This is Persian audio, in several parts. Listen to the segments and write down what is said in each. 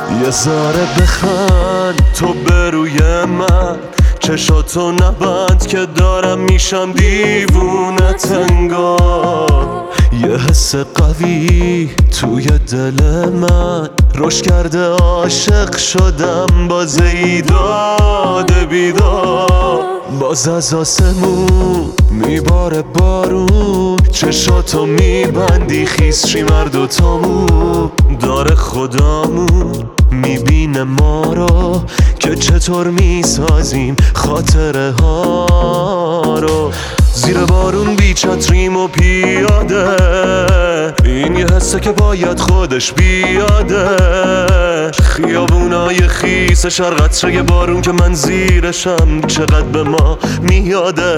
یه ذره بخند تو به روی من، چشاتو نبند که دارم میشم دیوونت انگار. یه حس قوی توی دل من رشد کرده، عاشق شدم باز ایداد بیدار. باز از آسمون میباره بارون، چشاتو میبندی خیس شی مرد تامون. داره خدامون میبینه ما رو که چطور میسازیم خاطره ها رو. زیر بارون بی چتریم و پیاده، این یه حسه که باید خودش بیاده. خیابونای خیس شرقطره بارون که من زیرشم چقدر به ما میاده.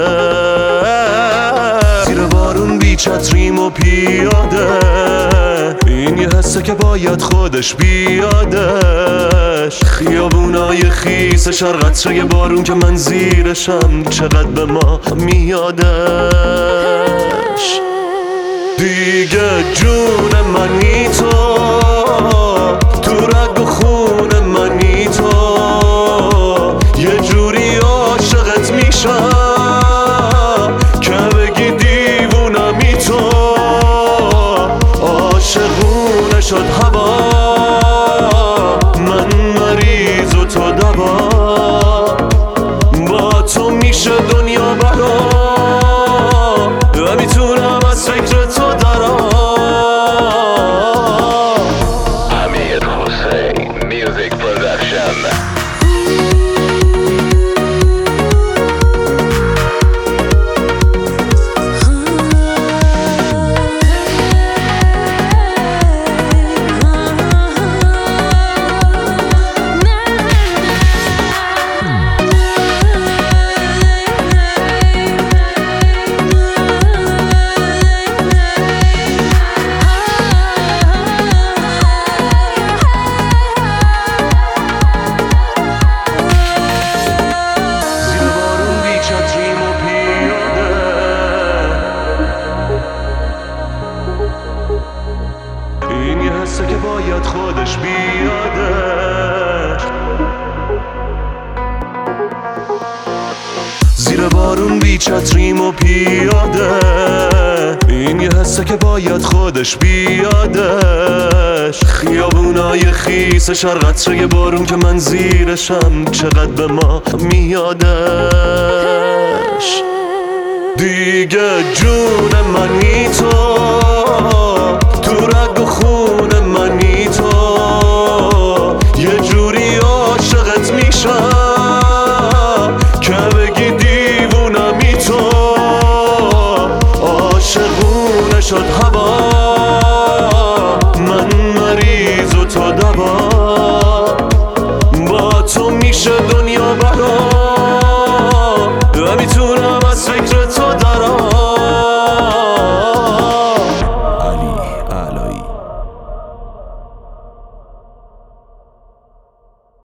زیر بارون بی چتریم و پیاده، این یه حسه که باید خودش بیادش. خیابونای خیس شرقطره بارون که من زیرشم چقدر به ما میادش. دیگه جون منی تو رگ و خون منی تو، یه جوری عاشقت میشم که بگی دیوونمی تو. عاشقونه شد هوا، من مریض و تو دوا. با تو میشه دنیا برا، نمیتونم از فکر تو درام. امیر حسین میوزیک پرودکشن. این یه حسه که باید خودش بیاده. زیر بارون بی چتریم و پیاده، این یه حسه که باید خودش بیادش. خیابونای خیس شرقطره بارون که من زیرشم چقدر به ما میادش. دیگه جون منی تو رگ و خون منی تو، یه جوری عاشقت میشم که بگی دیوونمی تو. عاشقونه شد هوا،